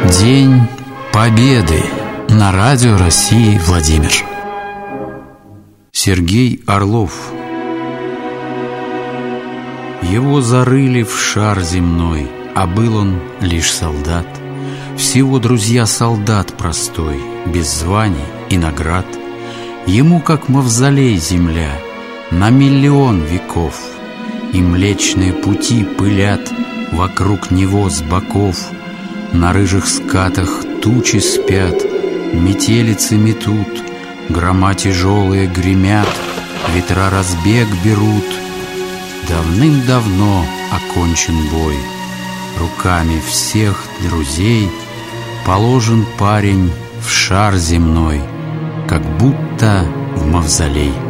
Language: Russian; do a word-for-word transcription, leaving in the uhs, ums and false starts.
День Победы на Радио России Владимир. Сергей Орлов. Его зарыли в шар земной, а был он лишь солдат. Всего, друзья, солдат простой, без званий и наград. Ему, как мавзолей, земля на миллион веков, и млечные пути пылят вокруг него с боков. На рыжих скатах тучи спят, метелицы метут, грома тяжелые гремят, ветра разбег берут. Давным-давно окончен бой, руками всех друзей положен парень в шар земной, как будто в мавзолей.